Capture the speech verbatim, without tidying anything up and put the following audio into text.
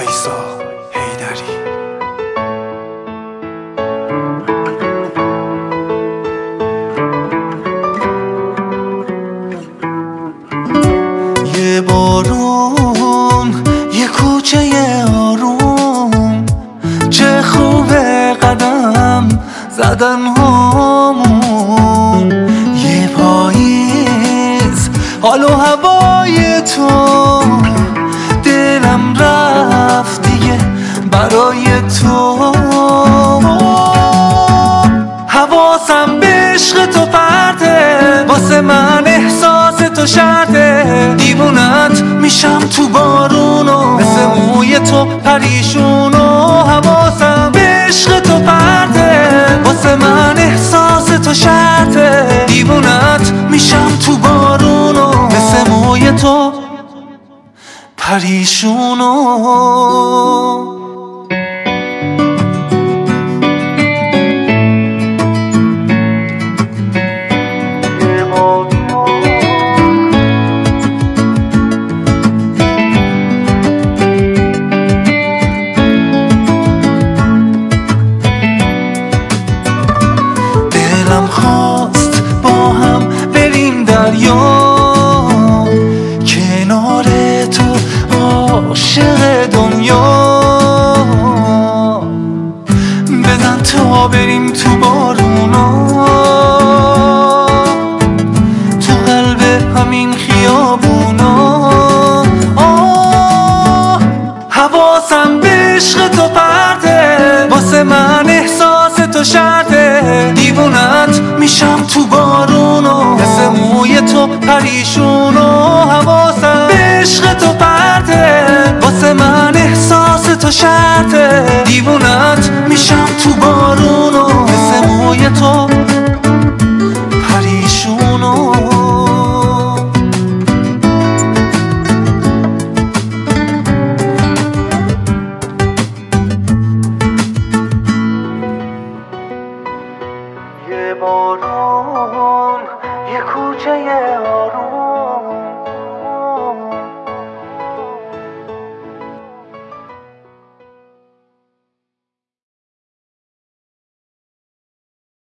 وایسا حیدری. یه بارون، یه کوچه آروم، چه خوبه قدم زدن هامون. یه پاییز، حال و هوای تو، دلم رفت دیگه برای تو. حواسم به عشق تو پرته، واسه من احساس تو شرطه. دیوونت میشم تو بارونو، مثل موی تو پریشونو. حواسم به عشق تو پرته، واسه من احساس تو شرطه. دیوونت میشم تو بارونو، مثل موی تو پریشونو. دلم خواست با هم بریم دریا، کنار تو عاشق دنیا. بزن تا بریم تو بارونا، تو قلب همین خیابونا. آه، حواسم به عشق تو پرته، واسه من احساس تو شرطه. دیوونت میشم تو بارونو، مثل موی تو پریشونو. حواسم به عشق تو پرته، واسه من احساس تو شرطه. دیوونت میشم تو بارونو،